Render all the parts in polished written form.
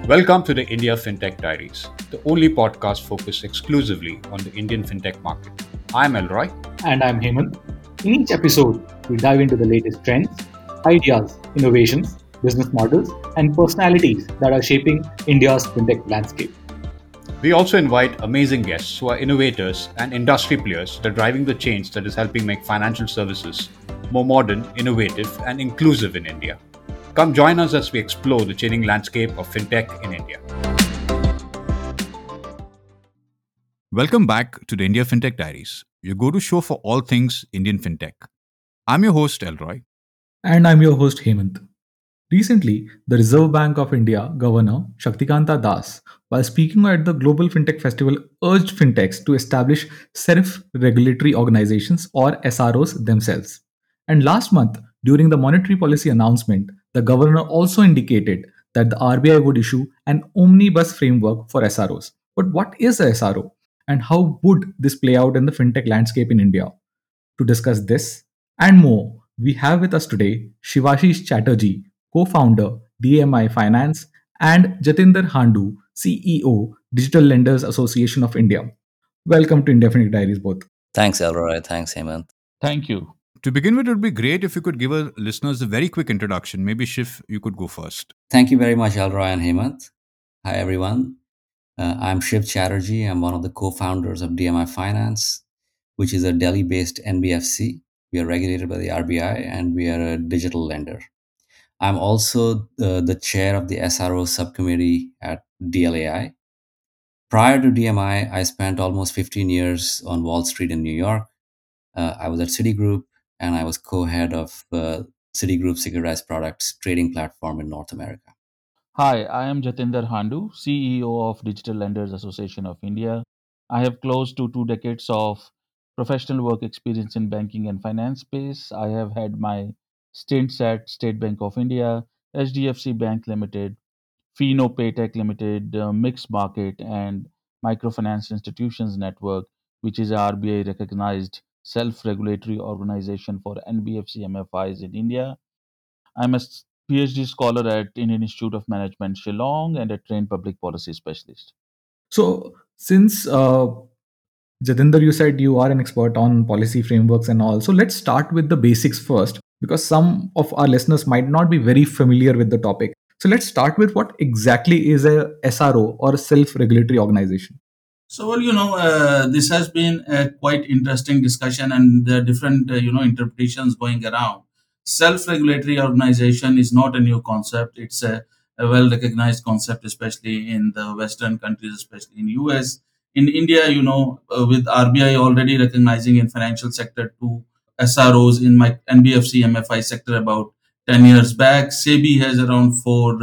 Welcome to the India FinTech Diaries, the only podcast focused exclusively on the Indian FinTech market. I'm Elroy. And I'm Hemant. In each episode, we dive into the latest trends, ideas, innovations, business models, and personalities that are shaping India's fintech landscape. We also invite amazing guests who are innovators and industry players that are driving the change that is helping make financial services more modern, innovative, and inclusive in India. Come join us as we explore the changing landscape of fintech in India. Welcome back to the India FinTech Diaries, your go-to show for all things Indian FinTech. I'm your host, Elroy. And I'm your host, Hemant. Recently, the Reserve Bank of India Governor Shaktikanta Das, while speaking at the Global FinTech Festival, urged fintechs to establish self regulatory organizations or SROs themselves. And last month, during the monetary policy announcement, the governor also indicated that the RBI would issue an omnibus framework for SROs. But what is a SRO? And how would this play out in the fintech landscape in India? To discuss this and more, we have with us today Shivashish Chatterjee, co-founder, DMI Finance, and Jatinder Handu, CEO, Digital Lenders Association of India. Welcome to Indefinite Diaries, both. Thanks, Elroy. Thanks, Hemant. Thank you. To begin with, it would be great if you could give our listeners a very quick introduction. Maybe Shiv, you could go first. Thank you very much, Elroy and Hemant. Hi, everyone. I'm Shiv Chatterjee. I'm one of the co-founders of DMI Finance, which is a Delhi-based NBFC. We are regulated by the RBI and we are a digital lender. I'm also the chair of the SRO subcommittee at DLAI. Prior to DMI, I spent almost 15 years on Wall Street in New York. I was at Citigroup and I was co-head of Citigroup Securitized Products trading platform in North America. Hi, I am Jatinder Handu, CEO of Digital Lenders Association of India. I have close to 2 decades of professional work experience in banking and finance space. I have had my stints at State Bank of India, HDFC Bank Limited, Fino Paytech Limited, Mixed Market, and Microfinance Institutions Network, which is a RBI recognized self regulatory organization for NBFC MFIs in India. I'm a PhD scholar at Indian Institute of Management, Shillong, and a trained public policy specialist. So, since Jatinder, you said you are an expert on policy frameworks and all. So let's start with the basics first, because some of our listeners might not be very familiar with the topic. So let's start with what exactly is a SRO or a self-regulatory organization. This has been a quite interesting discussion, and there are different, interpretations going around. Self-regulatory organization is not a new concept. It's a well-recognized concept, especially in the Western countries, especially in US. In India, with RBI already recognizing in financial sector two SROs in my NBFC MFI sector about 10 years back. SEBI has around four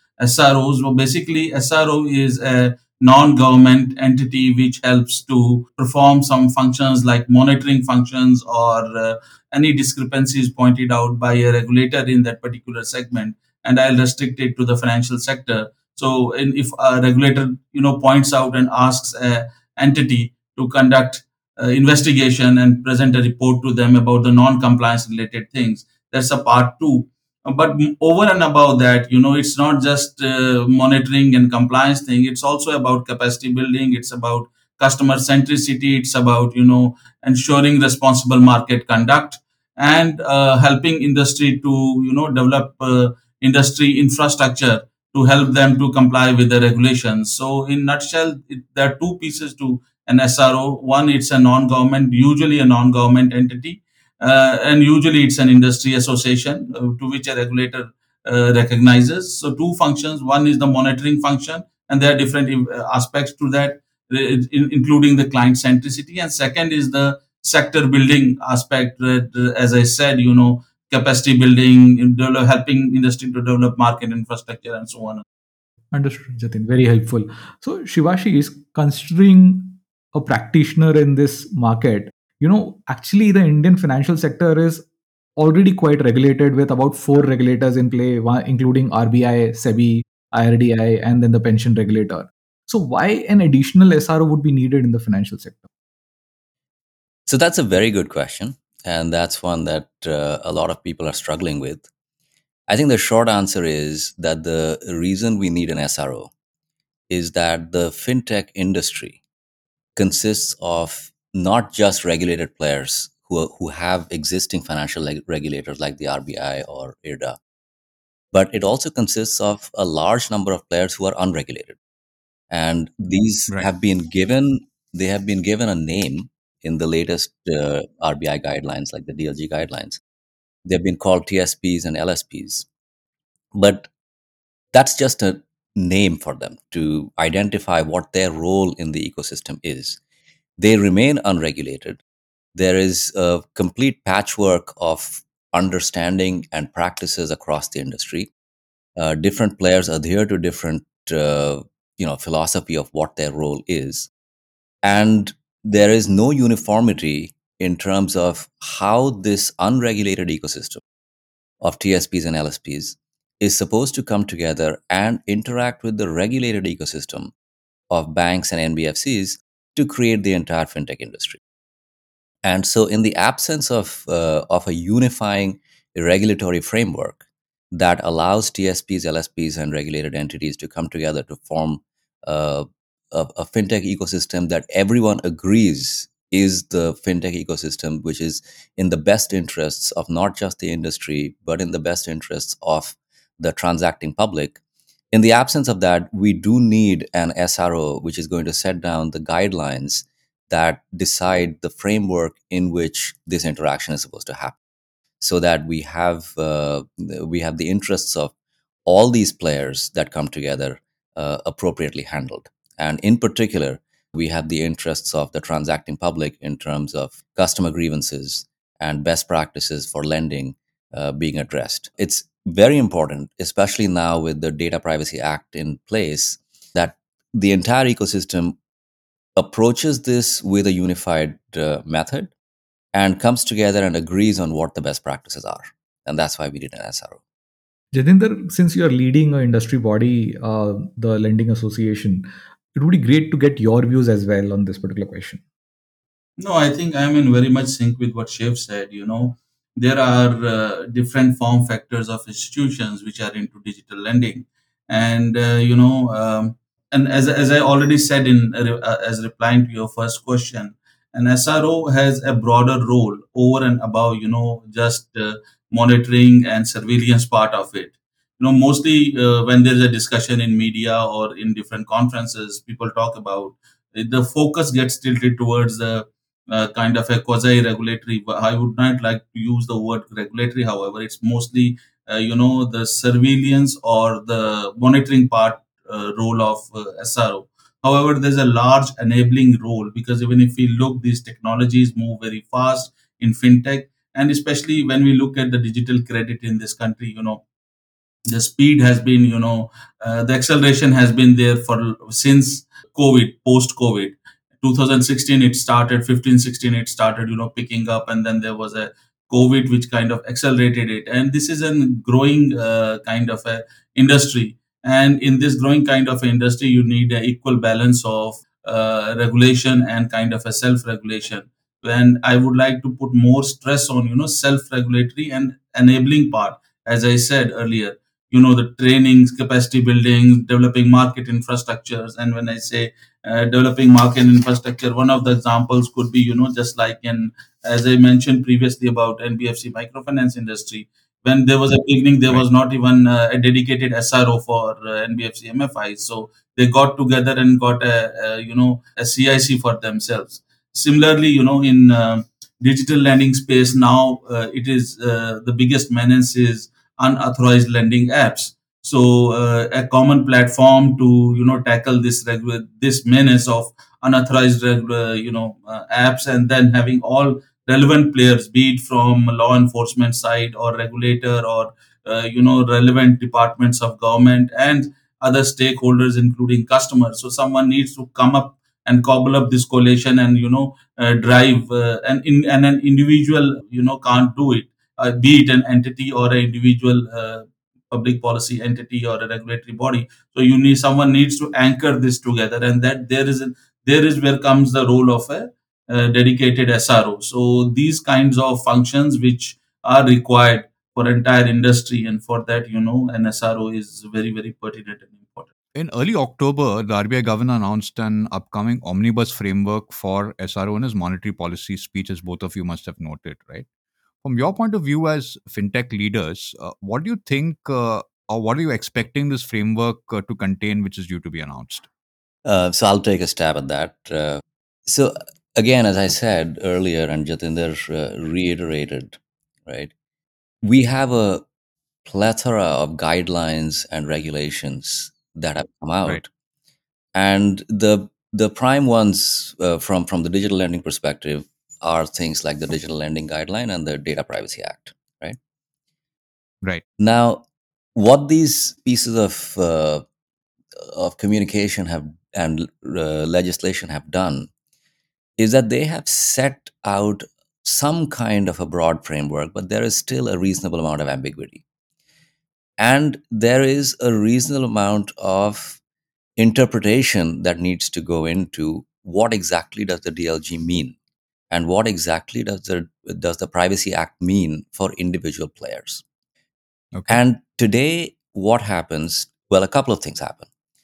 SROs. Well, basically, SRO is a non-government entity which helps to perform some functions like monitoring functions or any discrepancies pointed out by a regulator in that particular segment, and I'll restrict it to the financial sector. So if a regulator points out and asks a entity to conduct investigation and present a report to them about the non-compliance related things, that's a part two. But over and above that, it's not just monitoring and compliance thing. It's also about capacity building. It's about customer centricity. It's about ensuring responsible market conduct and helping industry to develop industry infrastructure to help them to comply with the regulations. So in nutshell, there are two pieces to an SRO. One, it's a non-government, usually a non-government entity, and usually it's an industry association to which a regulator recognizes. So two functions. One is the monitoring function, and there are different aspects to that, including the client centricity. And second is the sector building aspect. That, as I said, capacity building, helping industry to develop market infrastructure, and so on. Understood, Jatin. Very helpful. So Shivashi is considering a practitioner in this market. Actually, the Indian financial sector is already quite regulated with about four regulators in play, including RBI, SEBI, IRDI, and then the pension regulator. So why an additional SRO would be needed in the financial sector? So that's a very good question. And that's one that a lot of people are struggling with. I think the short answer is that the reason we need an SRO is that the fintech industry consists of not just regulated players who have existing financial regulators like the RBI or IRDA, but it also consists of a large number of players who are unregulated. And these Right. have been given, they have been given a name in the latest RBI guidelines, like the DLG guidelines. They've been called TSPs and LSPs. But that's just a name for them to identify what their role in the ecosystem is. They remain unregulated. There is a complete patchwork of understanding and practices across the industry. Different players adhere to different, philosophy of what their role is, and there is no uniformity in terms of how this unregulated ecosystem of TSPs and LSPs is supposed to come together and interact with the regulated ecosystem of banks and NBFCs to create the entire fintech industry. And so, in the absence of a unifying regulatory framework that allows TSPs, LSPs, and regulated entities to come together to form uh, a fintech ecosystem that everyone agrees is the fintech ecosystem, which is in the best interests of not just the industry, but in the best interests of the transacting public. In the absence of that, we do need an SRO, which is going to set down the guidelines that decide the framework in which this interaction is supposed to happen, so that we have the interests of all these players that come together appropriately handled. And in particular, we have the interests of the transacting public in terms of customer grievances and best practices for lending being addressed. It's very important, especially now with the Data Privacy Act in place, that the entire ecosystem approaches this with a unified method and comes together and agrees on what the best practices are. And that's why we did an SRO. Jatinder, since you are leading an industry body, the Lending Association, it would be great to get your views as well on this particular question. No, I think I'm in very much sync with what Shiv said. There are different form factors of institutions which are into digital lending, and and as I already said as replying to your first question, an SRO has a broader role over and above just monitoring and surveillance part of it. Mostly when there's a discussion in media or in different conferences, people talk about the focus gets tilted towards the kind of a quasi-regulatory. I would not like to use the word regulatory. However, it's mostly the surveillance or the monitoring part role of SRO. However, there's a large enabling role, because even if we look, these technologies move very fast in fintech, and especially when we look at the digital credit in this country, the speed has been, the acceleration has been there for since COVID, post COVID. 2016 it started, 15 16 it started picking up, and then there was a COVID which kind of accelerated it, and this is a growing kind of a industry. And in this growing kind of a industry, you need an equal balance of regulation and kind of a self regulation. And I would like to put more stress on self regulatory and enabling part, as I said earlier. The trainings, capacity building, developing market infrastructures. And when I say developing market infrastructure, one of the examples could be just like in, as I mentioned previously about NBFC microfinance industry. When there was a beginning, there Right. was not even a dedicated SRO for NBFC MFI, so they got together and got a CIC for themselves. Similarly, in digital lending space now, it is the biggest menace is unauthorized lending apps. So a common platform to tackle this menace of unauthorized apps, and then having all relevant players, be it from law enforcement side or regulator or relevant departments of government and other stakeholders, including customers. So someone needs to come up and cobble up this coalition and drive and an individual can't do it, be it an entity or an individual public policy entity or a regulatory body. So someone needs to anchor this together, and that there is where comes the role of a dedicated SRO. So these kinds of functions which are required for entire industry, and for that, an SRO is very, very pertinent and important. In early October, the RBI governor announced an upcoming omnibus framework for SRO in his monetary policy speech, as both of you must have noted, right? From your point of view as fintech leaders, what do you think, or what are you expecting this framework to contain, which is due to be announced? So I'll take a stab at that. So again, as I said earlier, and Jatinder reiterated, right? We have a plethora of guidelines and regulations that have come Right, out, and the prime ones from the digital lending perspective are things like the Digital Lending Guideline and the Data Privacy Act, right? right, Now, what these pieces of communication have and legislation have done is that they have set out some kind of a broad framework, but there is still a reasonable amount of ambiguity. And there is a reasonable amount of interpretation that needs to go into what exactly does the DLG mean, and what exactly does the Privacy Act mean for individual players. okay, And today, what happens? Well, a couple of things happen.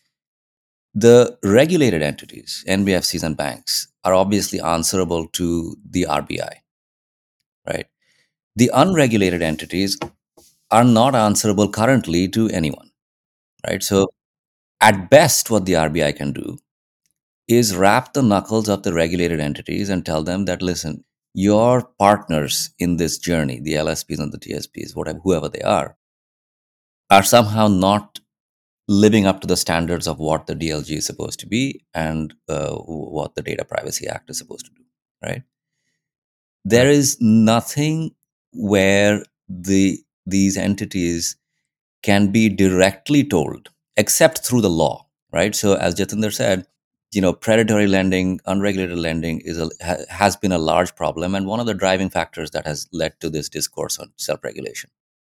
The regulated entities, NBFCs and banks, are obviously answerable to the RBI, right? The unregulated entities are not answerable currently to anyone, right? So, at best, what the RBI can do is wrap the knuckles of the regulated entities and tell them that, listen, your partners in this journey, the LSPs and the TSPs, whatever, whoever they are somehow not living up to the standards of what the DLG is supposed to be, and what the Data Privacy Act is supposed to do, right? There right, is nothing where these entities can be directly told except through the law, right? So as Jatinder said, predatory lending, unregulated lending has been a large problem, and one of the driving factors that has led to this discourse on self-regulation.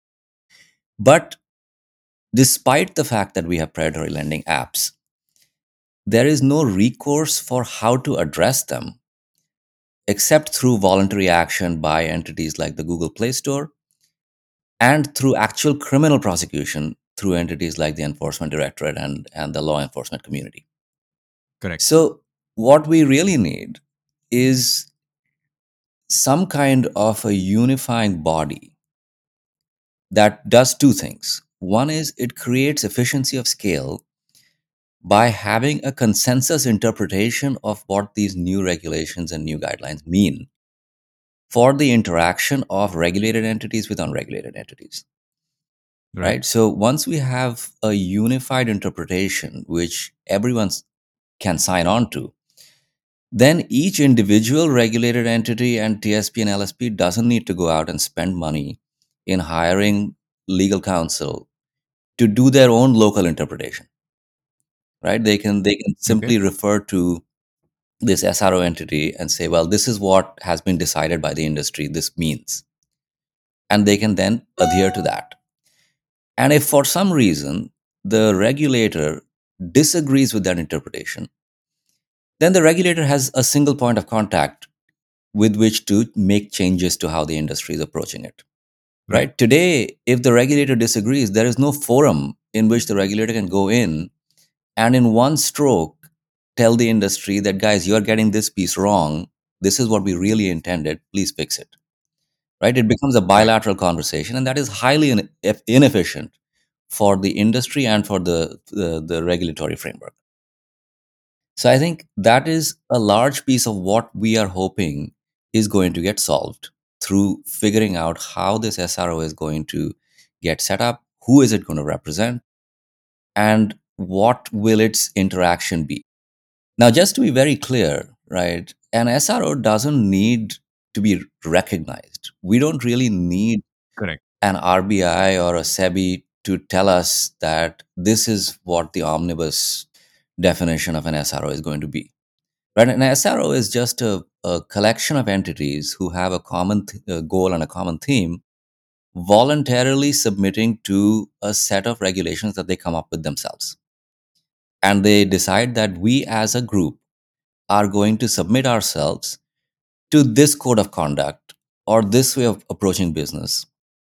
But despite the fact that we have predatory lending apps, there is no recourse for how to address them except through voluntary action by entities like the Google Play Store, and through actual criminal prosecution through entities like the Enforcement Directorate and the law enforcement community. correct, So, what we really need is some kind of a unifying body that does two things. One is it creates efficiency of scale by having a consensus interpretation of what these new regulations and new guidelines mean for the interaction of regulated entities with unregulated entities, right, right? So once we have a unified interpretation which everyone can sign on to, then each individual regulated entity and TSP and LSP doesn't need to go out and spend money in hiring legal counsel to do their own local interpretation, right? They can okay, simply refer to this SRO entity and say, well, this is what has been decided by the industry, this means, and they can then adhere to that. And if for some reason the regulator disagrees with that interpretation, then the regulator has a single point of contact with which to make changes to how the industry is approaching it. right, Right? Today, if the regulator disagrees, there is no forum in which the regulator can go in and in one stroke tell the industry that, guys, you're getting this piece wrong. This is what we really intended. Please fix it. Right? It becomes a right, bilateral conversation, and that is highly inefficient for the industry and for the regulatory framework. So I think that is a large piece of what we are hoping is going to get solved through figuring out how this SRO is going to get set up, who is it going to represent, and what will its interaction be. Now, just to be very clear, right, an SRO doesn't need to be recognized. We don't really need correct, an RBI or a SEBI to tell us that this is what the omnibus definition of an SRO is going to be. Right? An SRO is just a collection of entities who have a common goal and a common theme, voluntarily submitting to a set of regulations that they come up with themselves. And they decide that we as a group are going to submit ourselves to this code of conduct or this way of approaching business.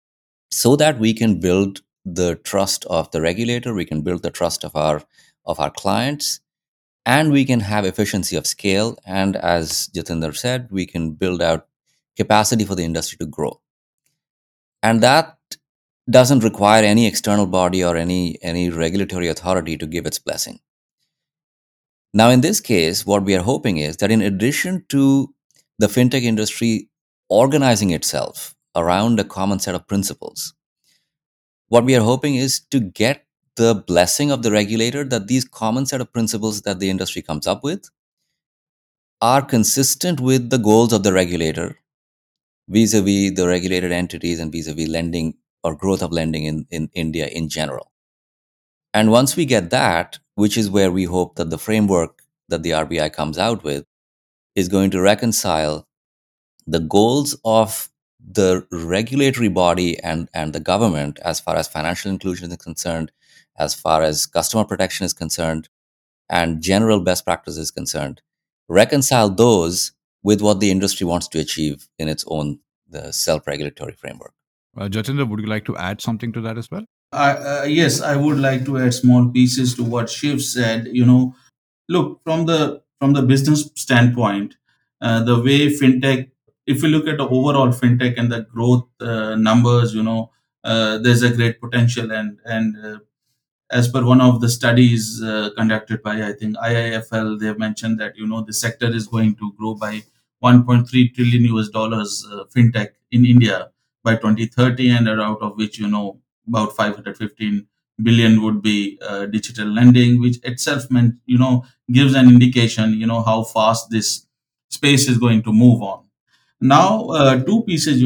so that we can build the trust of the regulator, we can build the trust of our clients, and we can have efficiency of scale. And as Jatinder said, we can build out capacity for the industry to grow. And that doesn't require any external body or any regulatory authority to give its blessing. Now, in this case, what we are hoping is that in addition to the fintech industry organizing itself around a common set of principles, what we are hoping is to get the blessing of the regulator that these common set of principles that the industry comes up with are consistent with the goals of the regulator vis-a-vis the regulated entities and vis-a-vis lending or growth of lending in India in general. And once we get that, which is where we hope that the framework that the RBI comes out with is going to reconcile the goals of the regulatory body and the government as far as financial inclusion is concerned, as far as customer protection is concerned, and general best practice is concerned, reconcile those with what the industry wants to achieve in its own the self-regulatory framework. Jatinder, would you like to add something to that as well? Yes, I would like to add small pieces to what Shiv said. Look, from the business standpoint, the way fintech, if you look at the overall fintech and the growth numbers, there's a great potential. And as per one of the studies conducted by, I think, IIFL, they have mentioned that the sector is going to grow by 1.3 trillion US dollars fintech in India by 2030, and out of which about 515 billion would be digital lending, which itself meant gives an indication how fast this space is going to move on. Now, two pieces.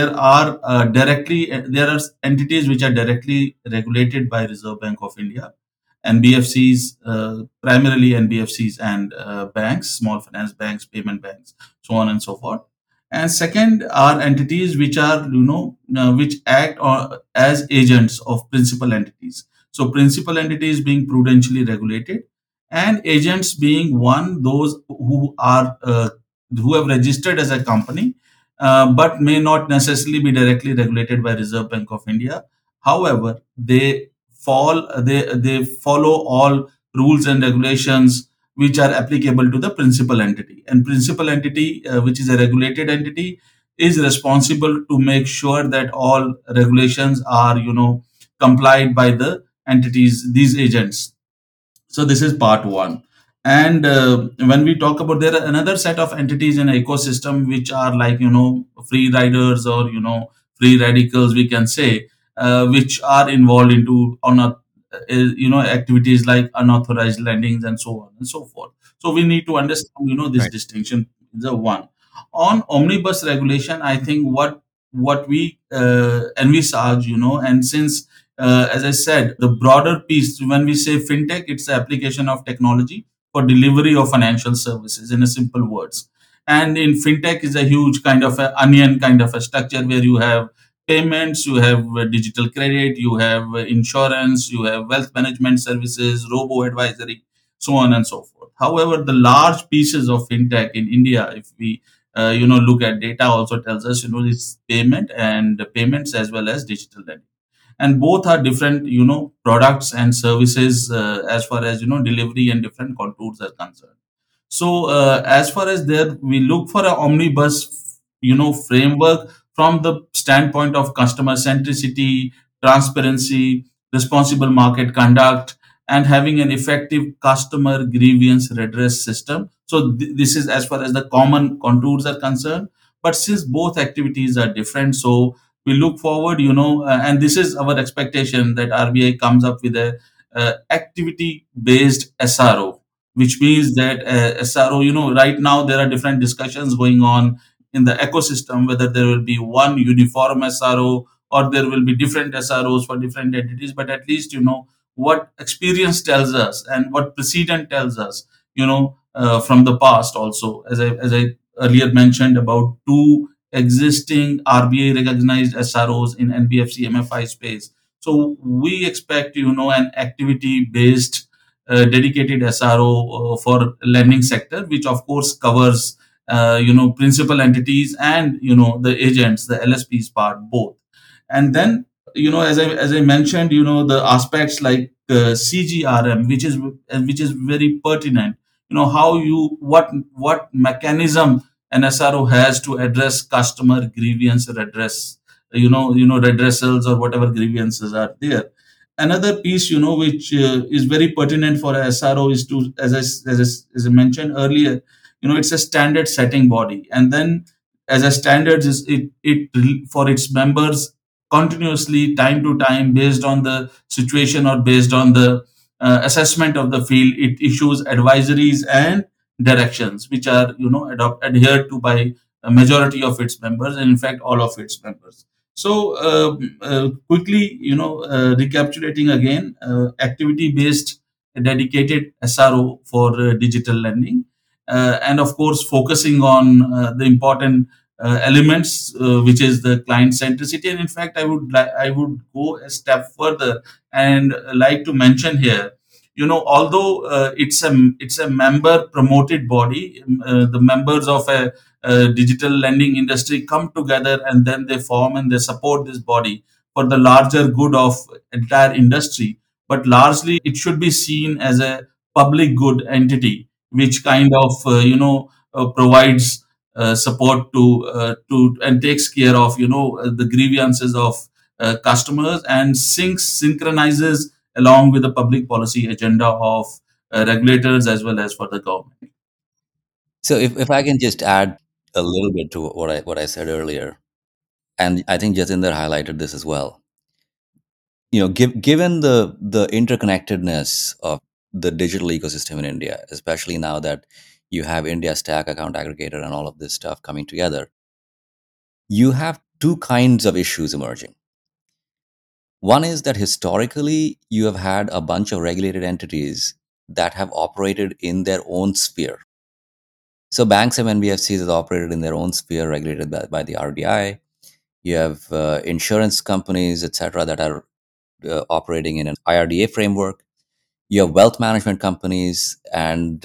There are entities which are directly regulated by Reserve Bank of India, NBFCs, primarily NBFCs and banks, small finance banks, payment banks, so on and so forth. And second are entities which are which act as agents of principal entities. So principal entities being prudentially regulated, and agents being one those who have registered as a company, but may not necessarily be directly regulated by Reserve Bank of India. However, they follow all rules and regulations which are applicable to the principal entity. And principal entity, which is a regulated entity, is responsible to make sure that all regulations are complied by the entities, these agents. So this is part one. And when we talk about, there are another set of entities in ecosystem which are like free riders, or free radicals, we can say, which are involved into on a activities like unauthorized lendings and so on and so forth. So we need to understand this Right. distinction. The one on omnibus regulation, I think what we envisage, and since as I said, the broader piece, when we say fintech, it's the application of technology for delivery of financial services in a simple words. And in fintech is a huge kind of a onion kind of a structure where you have payments, you have digital credit, you have insurance, you have wealth management services, robo advisory, so on and so forth. However, the large pieces of fintech in India, if we look at data, also tells us this payment and payments as well as digital lending, and both are different products and services as far as delivery and different contours are concerned. So as far as there, we look for a omnibus framework from the standpoint of customer centricity, transparency, responsible market conduct, and having an effective customer grievance redress system. So this is as far as the common contours are concerned. But since both activities are different, so we look forward, and this is our expectation, that RBI comes up with a activity based SRO, which means that SRO, right now there are different discussions going on in the ecosystem whether there will be one uniform SRO or there will be different SROs for different entities. But at least, what experience tells us and what precedent tells us, from the past also, as I earlier mentioned about two existing RBI recognized SROs in NBFC MFI space. So we expect, an activity based dedicated SRO for lending sector, which of course covers principal entities and the agents, the LSPs part both. And then as I mentioned, the aspects like CGRM, which is very pertinent. How you what mechanism an SRO has to address customer grievance redress, redressals or whatever grievances are there. Another piece, which is very pertinent for a SRO is to, as I mentioned earlier, it's a standard setting body, and then as a standard is it for its members continuously time to time based on the situation or based on the assessment of the field, it issues advisories and directions which are adhered to by a majority of its members, and in fact all of its members. So quickly, recapitulating again, activity based dedicated SRO for digital lending, and of course focusing on the important elements, which is the client centricity. And in fact, I would go a step further and like to mention here, although it's a member promoted body, the members of a digital lending industry come together and then they form and they support this body for the larger good of entire industry. But largely, it should be seen as a public good entity, which kind of provides support to and takes care of the grievances of customers and synchronizes along with the public policy agenda of regulators as well as for the government. So if I can just add a little bit to what I said earlier, and I think Jatinder highlighted this as well. Given the interconnectedness of the digital ecosystem in India, especially now that you have India Stack account aggregator and all of this stuff coming together, you have two kinds of issues emerging. One is that historically you have had a bunch of regulated entities that have operated in their own sphere. So banks and NBFCs have operated in their own sphere, regulated by the RBI. You have insurance companies, etc., that are operating in an IRDA framework. You have wealth management companies and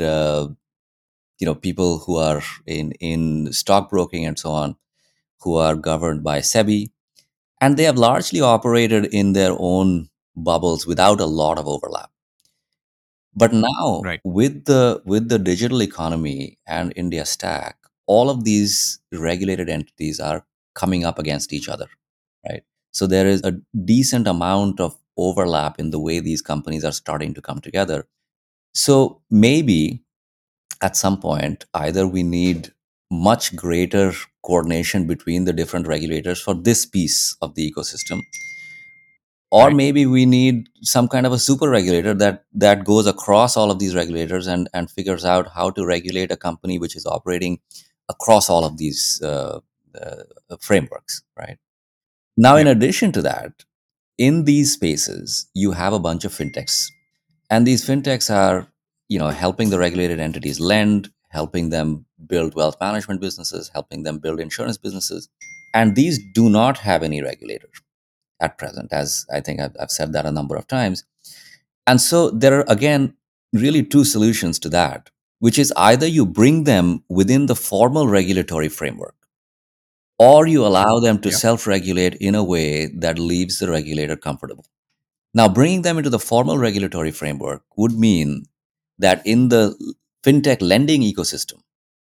people who are in stockbroking and so on, who are governed by SEBI, and they have largely operated in their own bubbles without a lot of overlap. But now, Right. with the digital economy and India Stack, all of these regulated entities are coming up against each other, right? So there is a decent amount of overlap in the way these companies are starting to come together. So maybe at some point, either we need much greater coordination between the different regulators for this piece of the ecosystem, or Right. maybe we need some kind of a super regulator that goes across all of these regulators and figures out how to regulate a company which is operating across all of these frameworks, right? Now, in Yeah. addition to that, in these spaces, you have a bunch of fintechs, and these fintechs are, helping the regulated entities lend, helping them build wealth management businesses, helping them build insurance businesses, and these do not have any regulator at present, as I think I've said that a number of times. And so there are, again, really two solutions to that, which is either you bring them within the formal regulatory framework, or you allow them to Yeah. self regulate in a way that leaves the regulator comfortable. Now, bringing them into the formal regulatory framework would mean that in the fintech lending ecosystem,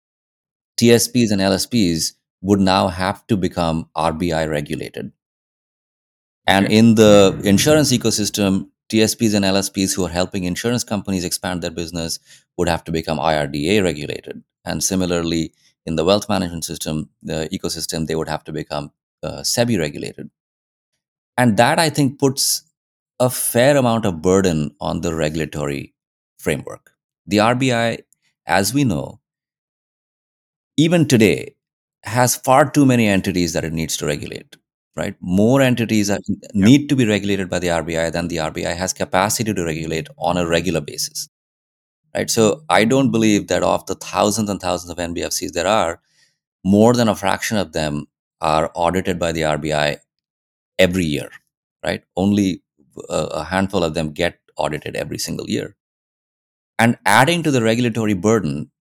TSPs and LSPs would now have to become RBI regulated. And Okay. in the insurance ecosystem, TSPs and LSPs who are helping insurance companies expand their business would have to become IRDA regulated. And similarly, in the wealth management system, the ecosystem, they would have to become SEBI regulated. And that, I think, puts a fair amount of burden on the regulatory framework. The RBI, as we know, even today, has far too many entities that it needs to regulate, right? More entities Yeah. need to be regulated by the RBI than the RBI has capacity to regulate on a regular basis, right? So I don't believe that of the thousands and thousands of NBFCs there are, more than a fraction of them are audited by the RBI every year, right? Only a handful of them get audited every single year. And adding to the regulatory burden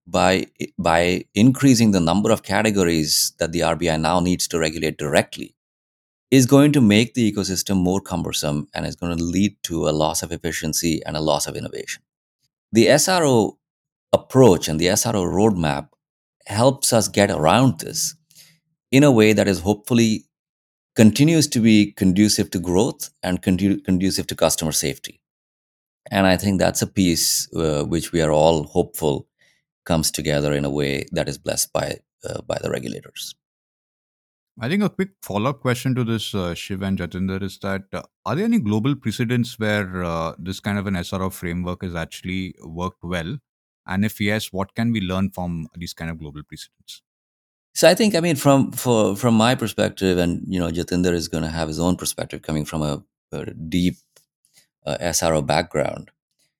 by increasing the number of categories that the RBI now needs to regulate directly, is going to make the ecosystem more cumbersome and is going to lead to a loss of efficiency and a loss of innovation. The SRO approach and the SRO roadmap helps us get around this in a way that is hopefully continues to be conducive to growth and conducive to customer safety. And I think that's a piece which we are all hopeful comes together in a way that is blessed by the regulators. I think a quick follow-up question to this, Shiv and Jatinder, is that are there any global precedents where this kind of an SRO framework has actually worked well? And if yes, what can we learn from these kind of global precedents? So I think, I mean, from my perspective, and Jatinder is going to have his own perspective coming from a deep SRO background.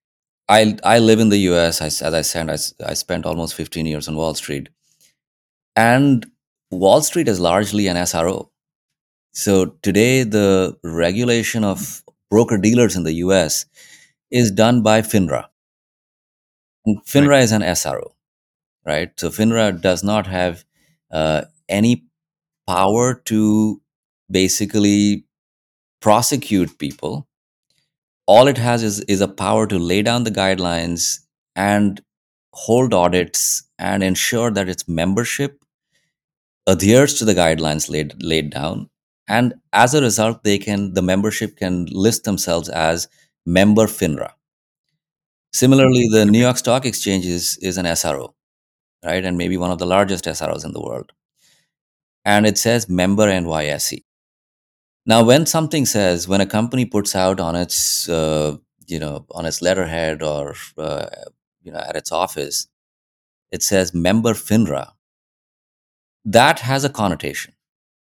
I live in the US. As I said, I spent almost 15 years on Wall Street, and Wall Street is largely an SRO. So today, the regulation of broker dealers in the US is done by FINRA. And Right. FINRA is an SRO, right? So FINRA does not have any power to basically prosecute people. All it has is a power to lay down the guidelines and hold audits and ensure that its membership adheres to the guidelines laid down. And as a result, the membership can list themselves as member FINRA. Similarly, the New Okay. York Stock Exchange is an SRO, right? And maybe one of the largest SROs in the world. And it says member NYSE. Now, when a company puts out on its, on its letterhead or, at its office, it says member FINRA, that has a connotation.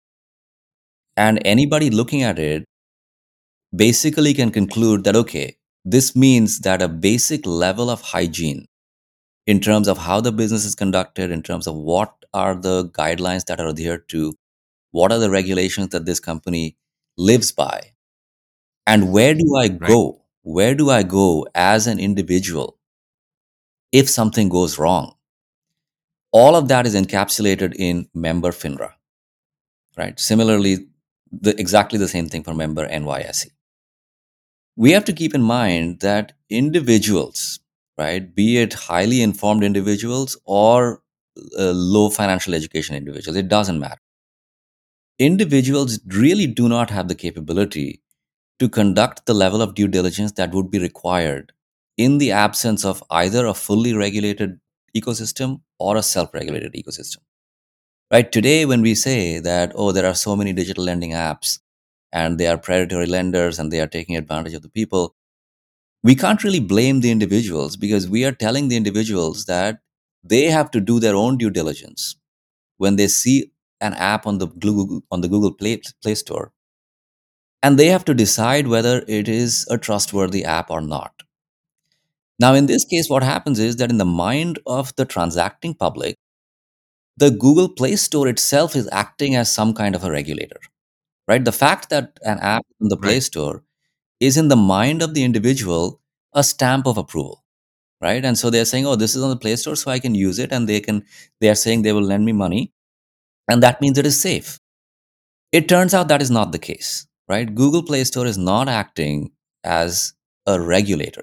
And anybody looking at it basically can conclude that, okay, this means that a basic level of hygiene in terms of how the business is conducted, in terms of what are the guidelines that are adhered to, what are the regulations that this company lives by, and where do I Right. go? Where do I go as an individual if something goes wrong? All of that is encapsulated in member FINRA, right? Similarly, exactly the same thing for member NYSE. We have to keep in mind that individuals, right, be it highly informed individuals or low financial education individuals, it doesn't matter. Individuals really do not have the capability to conduct the level of due diligence that would be required in the absence of either a fully regulated ecosystem or a self regulated ecosystem. Right today, when we say that, oh, there are so many digital lending apps and they are predatory lenders and they are taking advantage of the people, we can't really blame the individuals because we are telling the individuals that they have to do their own due diligence when they see an app on the Google Play Store, and they have to decide whether it is a trustworthy app or not. Now, in this case, what happens is that in the mind of the transacting public, the Google Play Store itself is acting as some kind of a regulator, right? The fact that an app in the Play Right. Store is in the mind of the individual a stamp of approval, right? And so they're saying, oh, this is on the Play Store, so I can use it, and they are saying they will lend me money, and that means it is safe. It turns out that is not the case, right? Google Play Store is not acting as a regulator.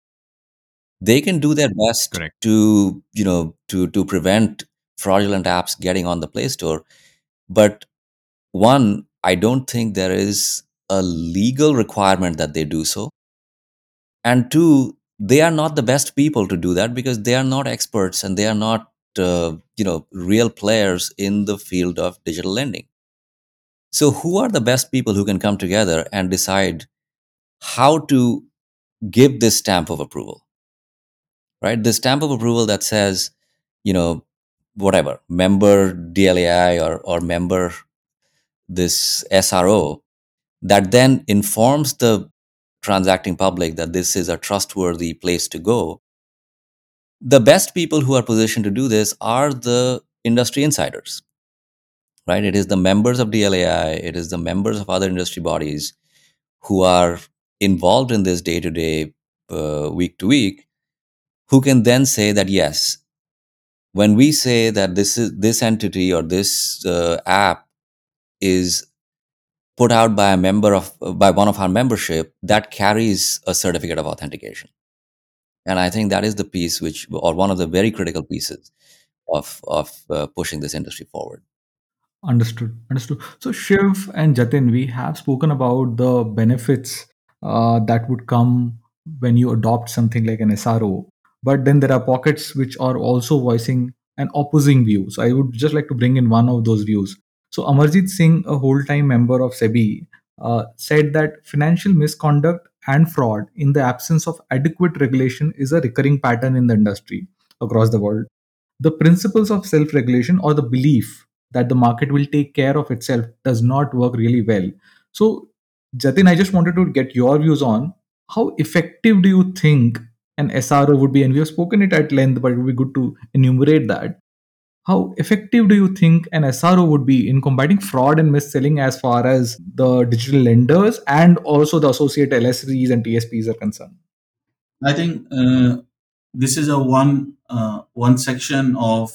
They can do their best Correct. to prevent fraudulent apps getting on the Play Store, but one, I don't think there is a legal requirement that they do so, and two, they are not the best people to do that because they are not experts and they are not real players in the field of digital lending. So who are the best people who can come together and decide how to give this stamp of approval, right? The stamp of approval that says, you know, whatever, member DLAI or member this SRO, that then informs the transacting public that this is a trustworthy place to go. The best people who are positioned to do this are the industry insiders, right? It is the members of DLAI, it is the members of other industry bodies who are involved in this day to day, week to week, who can then say that yes, when we say that this entity or this app is put out by a member of by one of our membership that carries a certificate of authentication. And I think that is the piece which, or one of the very critical pieces of pushing this industry forward. Understood. Understood. So, Shiv and Jatin, we have spoken about the benefits that would come when you adopt something like an SRO. But then there are pockets which are also voicing an opposing view. So, I would just like to bring in one of those views. So, Amarjit Singh, a whole time member of SEBI, said that financial misconduct and fraud in the absence of adequate regulation is a recurring pattern in the industry across the world. The principles of self regulation, or the belief that the market will take care of itself, does not work really well. So, Jatin, I just wanted to get your views on how effective do you think an SRO would be? And we have spoken it at length, but it would be good to enumerate that. How effective do you think an SRO would be in combating fraud and mis-selling as far as the digital lenders and also the associate LSRs and TSPs are concerned? I think this is a one section of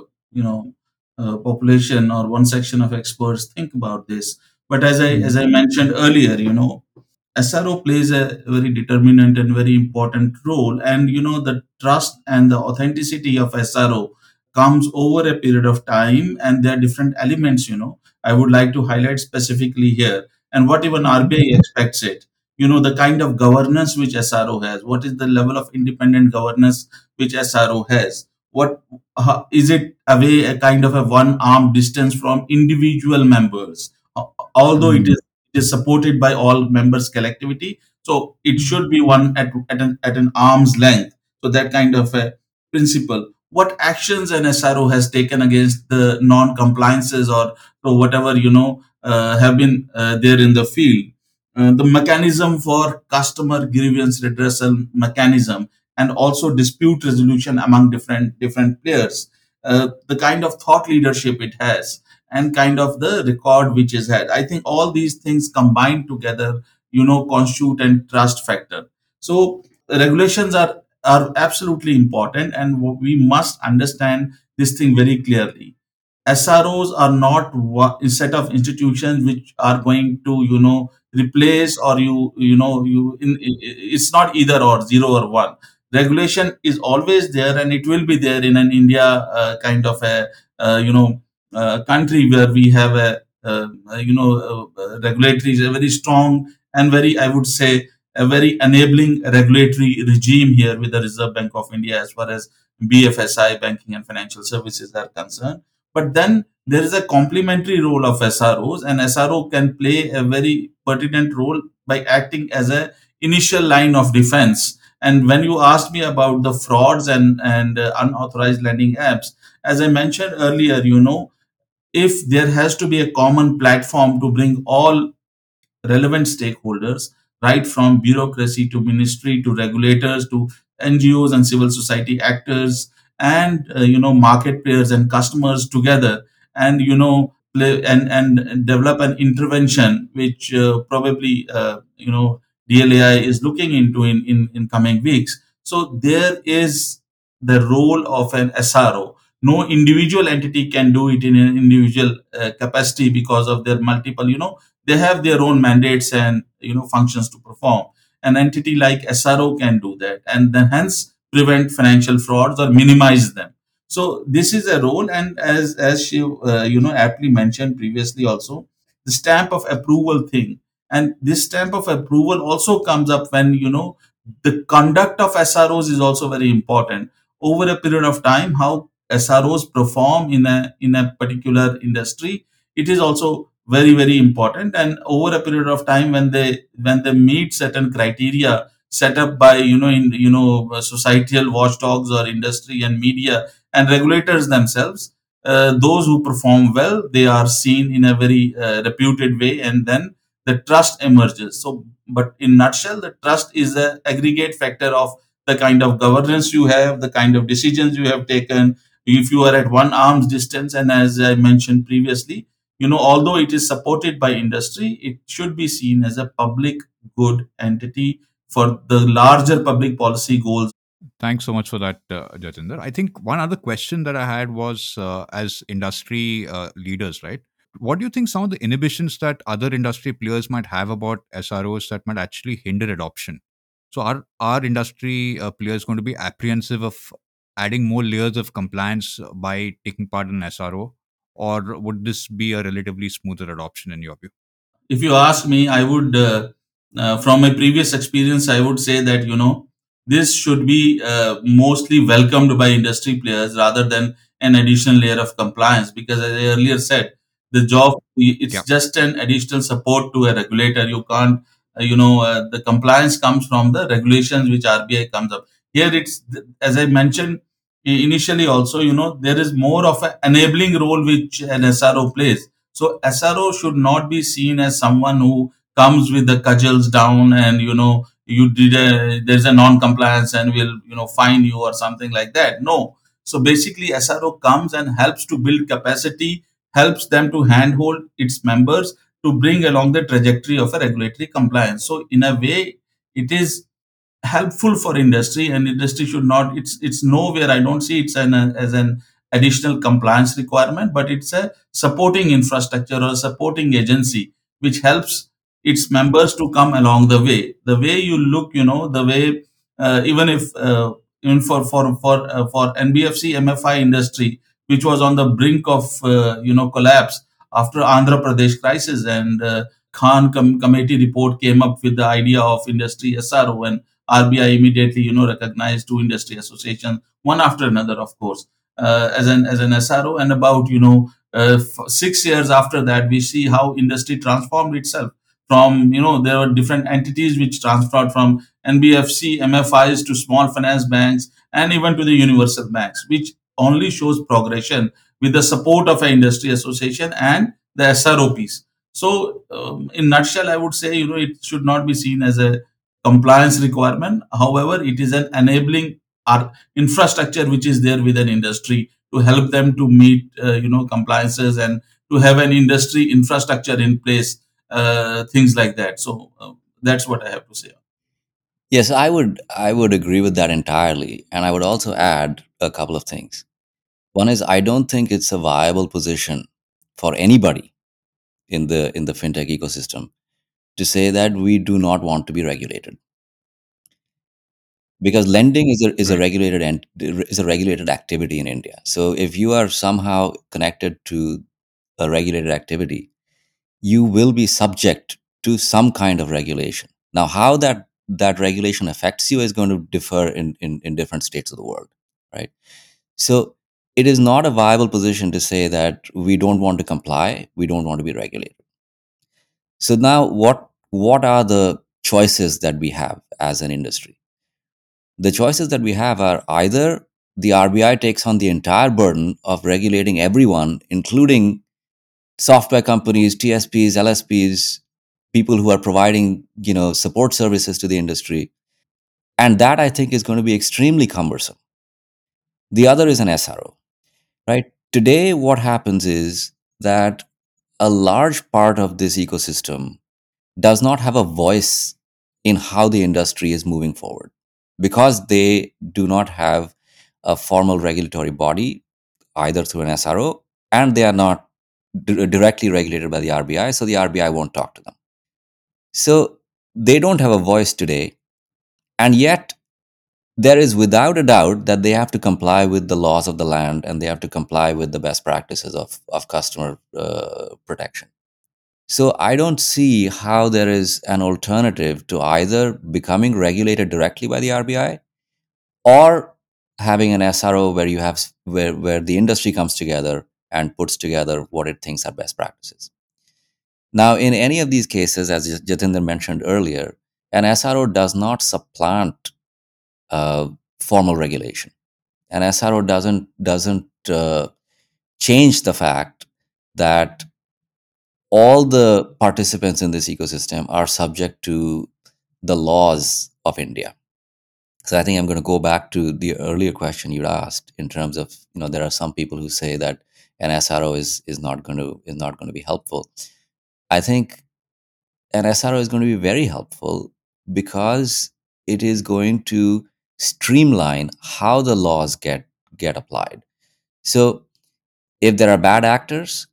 population, or one section of experts think about this. But as I mentioned earlier, SRO plays a very determinant and very important role, and the trust and the authenticity of SRO comes over a period of time, and there are different elements. I would like to highlight specifically here, and what even RBI expects it. The kind of governance which SRO has. What is the level of independent governance which SRO has? What is it away a kind of a one arm distance from individual members? Although it is supported by all members collectivity, so it should be one at an arm's length. So that kind of a principle. What actions an SRO has taken against the non-compliances, or whatever have been there in the field. The mechanism for customer grievance redressal mechanism, and also dispute resolution among different players. The kind of thought leadership it has, and kind of the record which is had. I think all these things combined together, constitute and trust factor. So regulations are absolutely important, and we must understand this thing very clearly. SROs are not a set of institutions which are going to replace, or it's not either or, zero or one. Regulation is always there, and it will be there in an India kind of a country where we have regulatory is a very strong and very, I would say, a very enabling regulatory regime here with the Reserve Bank of India as far as BFSI, banking and financial services, are concerned. But then there is a complementary role of SROs, and SRO can play a very pertinent role by acting as a initial line of defense. And when you asked me about the frauds and unauthorized lending apps, as I mentioned earlier, if there has to be a common platform to bring all relevant stakeholders, right from bureaucracy to ministry to regulators to NGOs and civil society actors, and market players and customers together, and play and develop an intervention which probably DLAI is looking into in coming weeks. So there is the role of an SRO. No individual entity can do it in an individual capacity, because of their multiple, they have their own mandates and functions to perform. An entity like SRO can do that, and then hence prevent financial frauds or minimize them. So this is a role, and as she aptly mentioned previously also, the stamp of approval thing, and this stamp of approval also comes up when the conduct of SROs is also very important over a period of time. How SROs perform in a particular industry, it is also very very important. And over a period of time, when they meet certain criteria set up by societal watchdogs or industry and media and regulators themselves, those who perform well, they are seen in a very reputed way, and then the trust emerges. So, but in nutshell, the trust is the aggregate factor of the kind of governance you have, the kind of decisions you have taken. If you are at one arm's distance, and as I mentioned previously, although it is supported by industry, it should be seen as a public good entity for the larger public policy goals. Thanks so much for that, Jatinder. I think one other question that I had was, as industry leaders, right? what do you think some of the inhibitions that other industry players might have about SROs that might actually hinder adoption? So are industry players going to be apprehensive of adding more layers of compliance by taking part in SRO, or would this be a relatively smoother adoption in your view? If you ask me, I would, from my previous experience, I would say that this should be mostly welcomed by industry players rather than an additional layer of compliance. Because as I earlier said, the job it's Yeah. just an additional support to a regulator. You can't, the compliance comes from the regulations which RBI comes up. Here, it's as I mentioned initially. Also, there is more of an enabling role which an SRO plays. So SRO should not be seen as someone who comes with the cudgels down and there's a non-compliance and will fine you or something like that. No. So basically, SRO comes and helps to build capacity, helps them to handhold its members to bring along the trajectory of a regulatory compliance. So in a way, it is helpful for industry, and industry should not, it's nowhere, I don't see it's as an additional compliance requirement, but it's a supporting infrastructure or a supporting agency which helps its members to come along the way you look, the way, even if even for NBFC MFI industry, which was on the brink of collapse after Andhra Pradesh crisis, and Khan committee report came up with the idea of industry SRO, and RBI immediately, recognized two industry associations, one after another, of course, as an SRO. And about 6 years after that, we see how industry transformed itself. From there were different entities which transferred from NBFC, MFIs to small finance banks, and even to the universal banks, which only shows progression with the support of an industry association and the SROPs. So, in nutshell, I would say it should not be seen as a compliance requirement. However, it is an enabling infrastructure which is there with an industry to help them to meet compliances and to have an industry infrastructure in place, things like that. So that's what I have to say. Yes, I would agree with that entirely, and I would also add a couple of things. One is I don't think it's a viable position for anybody in the fintech ecosystem to say that we do not want to be regulated, because lending is a Right. regulated and is a regulated activity in India. So if you are somehow connected to a regulated activity, you will be subject to some kind of regulation. Now, how that regulation affects you is going to differ in different states of the world, right? So it is not a viable position to say that we don't want to comply, we don't want to be regulated. So now, what are the choices that we have as an industry? The choices that we have are either the RBI takes on the entire burden of regulating everyone, including software companies, TSPs, LSPs, people who are providing support services to the industry, and that I think is going to be extremely cumbersome. The other is an SRO, right? Today, what happens is that a large part of this ecosystem does not have a voice in how the industry is moving forward, because they do not have a formal regulatory body either through an SRO, and they are not directly regulated by the RBI, so the RBI won't talk to them. So they don't have a voice today, and yet there is without a doubt that they have to comply with the laws of the land, and they have to comply with the best practices of customer protection. So I don't see how there is an alternative to either becoming regulated directly by the RBI or having an SRO where you have where the industry comes together and puts together what it thinks are best practices. Now, in any of these cases, as Jatinder mentioned earlier, an SRO does not supplant uh, formal regulation. An SRO doesn't change the fact that all the participants in this ecosystem are subject to the laws of India. So I think I'm going to go back to the earlier question you asked in terms of, there are some people who say that an SRO is not going to be helpful. I think an SRO is going to be very helpful because it is going to streamline how the laws get applied. So if there are bad actors,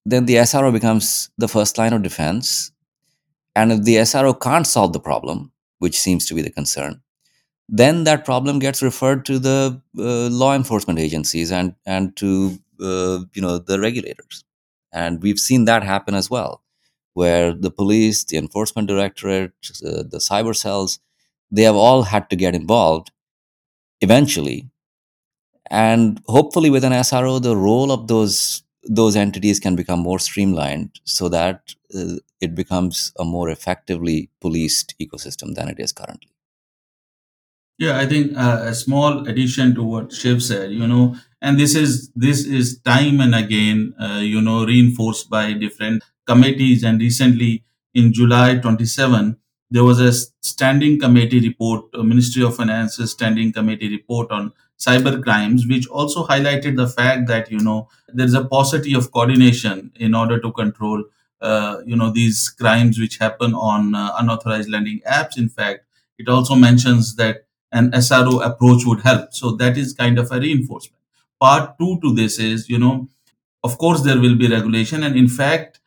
then the SRO becomes the first line of defense. And if the SRO can't solve the problem, which seems to be the concern, then that problem gets referred to the law enforcement agencies and to the regulators. And we've seen that happen as well, where the police, the enforcement directorate, the cyber cells, they have all had to get involved eventually. And hopefully with an SRO, the role of those entities can become more streamlined so that it becomes a more effectively policed ecosystem than it is currently. Yeah, I think a small addition to what Shiv said, and this is time and again, reinforced by different committees. And recently, in July 27, there was a standing committee report, Ministry of Finance's standing committee report on cyber crimes, which also highlighted the fact that there is a paucity of coordination in order to control, these crimes which happen on unauthorized lending apps. In fact, it also mentions that an SRO approach would help. So that is kind of a reinforcement. Part two to this is, of course, there will be regulation. And in fact,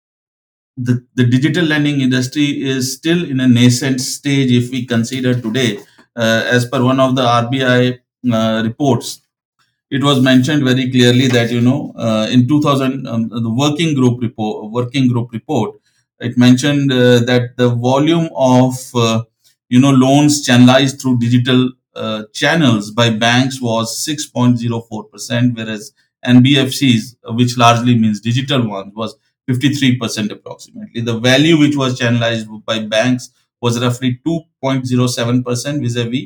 the digital lending industry is still in a nascent stage if we consider today. As per one of the RBI reports, it was mentioned very clearly that in 2000 the working group report, it mentioned that the volume of loans channelized through digital channels by banks was 6.04%, whereas NBFCs, which largely means digital ones, was 53% approximately. The value which was channelized by banks was roughly 2.07% vis-a-vis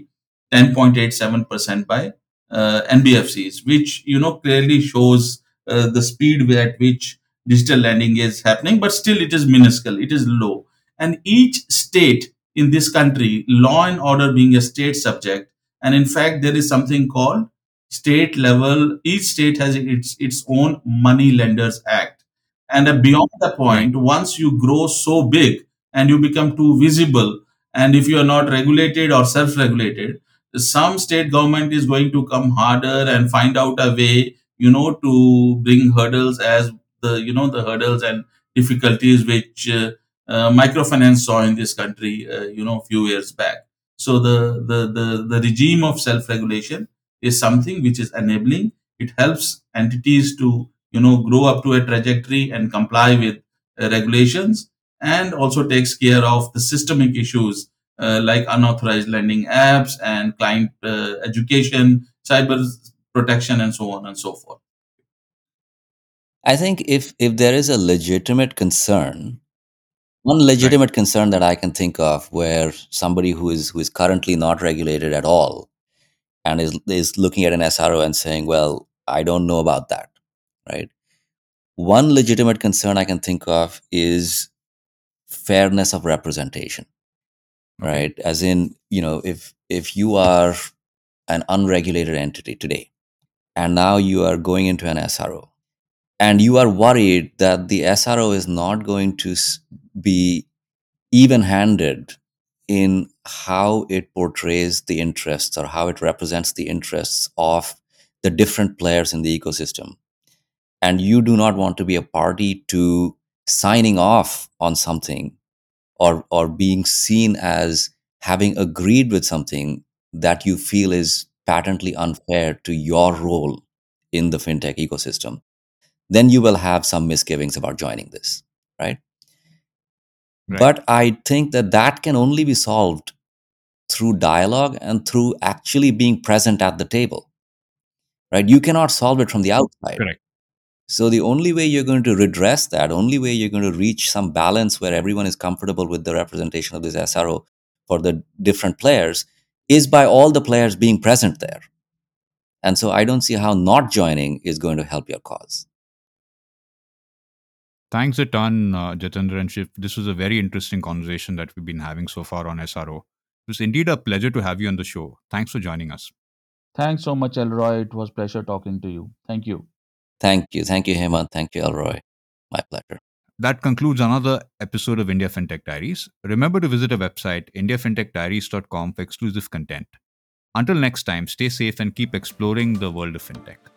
10.87% by NBFCs, which clearly shows the speed at which digital lending is happening, but still it is minuscule, it is low. And each state in this country, law and order being a state subject, and in fact there is something called state level. Each state has its own money lenders act, and beyond the Right. point, once you grow so big and you become too visible, and if you are not regulated or self-regulated, some state government is going to come harder and find out a way to bring hurdles, as the hurdles and difficulties which microfinance saw in this country a few years back. So the regime of self regulation is something which is enabling. It helps entities to grow up to a trajectory and comply with regulations, and also takes care of the systemic issues like unauthorized lending apps and client education, cyber protection, and so on and so forth. I think if there is a legitimate concern, one Right. legitimate concern that I can think of where somebody who is currently not regulated at all and is looking at an SRO and saying, well, I don't know about that, right? One legitimate concern I can think of is fairness of representation, Okay. right? As in, if you are an unregulated entity today and now you are going into an SRO and you are worried that the SRO is not going to be even handed in how it portrays the interests or how it represents the interests of the different players in the ecosystem, and you do not want to be a party to signing off on something or being seen as having agreed with something that you feel is patently unfair to your role in the fintech ecosystem, then you will have some misgivings about joining this, right? Right. But I think that can only be solved through dialogue and through actually being present at the table, right? You cannot solve it from the outside. Correct. So the only way you're going to redress that, only way you're going to reach some balance where everyone is comfortable with the representation of this SRO for the different players is by all the players being present there. And so I don't see how not joining is going to help your cause. Thanks a ton, Jatinder and Shiv. This was a very interesting conversation that we've been having so far on SRO. It was indeed a pleasure to have you on the show. Thanks for joining us. Thanks so much, Elroy. It was pleasure talking to you. Thank you. Thank you. Thank you, Hemant. Thank you, Elroy. My pleasure. That concludes another episode of India FinTech Diaries. Remember to visit our website, indiafintechdiaries.com, for exclusive content. Until next time, stay safe and keep exploring the world of fintech.